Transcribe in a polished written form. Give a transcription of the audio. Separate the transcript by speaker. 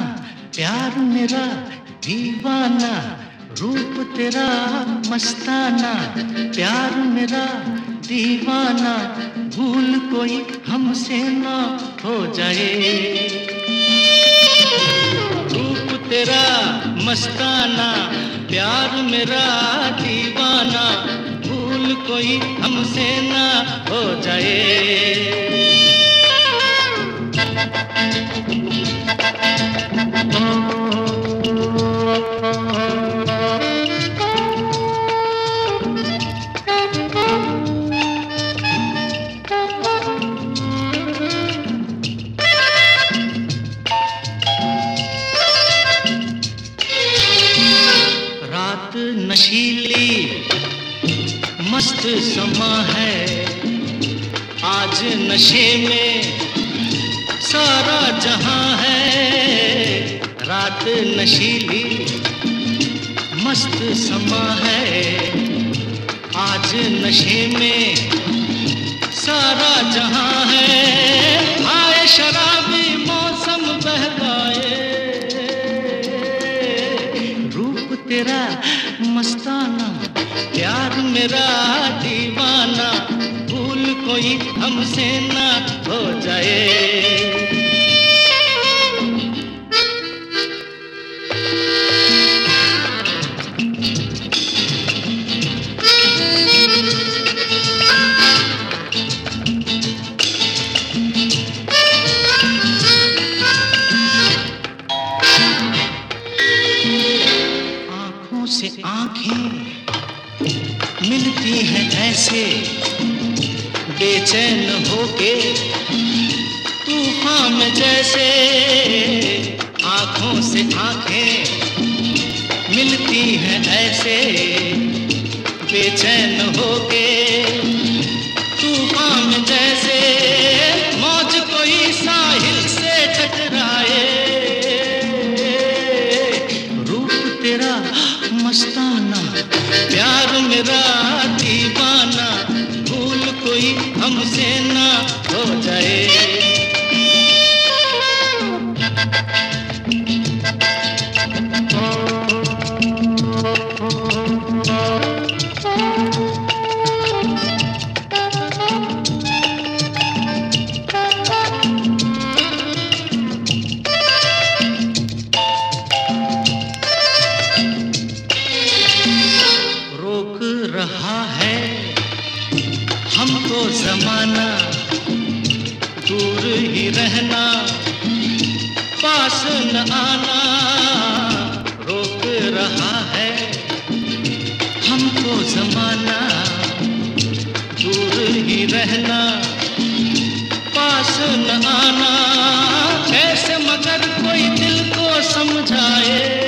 Speaker 1: प्यार मेरा दीवाना, रूप तेरा मस्ताना। प्यार मेरा दीवाना, भूल कोई हमसे ना हो जाए। रूप तेरा मस्ताना, प्यार मेरा दीवाना, भूल कोई हमसे ना हो जाए। रात नशीली मस्त समा है, आज नशे में सारा जहां है। रात नशीली मस्त समा है, आज नशे में सारा जहां है। आए शराबी मौसम बहकाए, रूप तेरा मस्ताना, प्यार मेरा दीवाना, भूल कोई हमसे ना हो जाए। आँखों से आँखें मिलती हैं ऐसे, बेचैन होके तूफान में जैसे। आँखों से आँखें मिलती हैं ऐसे, बेचैन होके तूफान में जैसे। मौज कोई साहिल से टकराए, रूप तेरा मस्ताना, प्यार मेरा दीवाना, भूल कोई हमसे ना हो जाए। रोक रहा है हमको ज़माना, दूर ही रहना, पास न आना। रोक रहा है हमको ज़माना, दूर ही रहना, पास न आना। कैसे मगर कोई दिल को समझाए,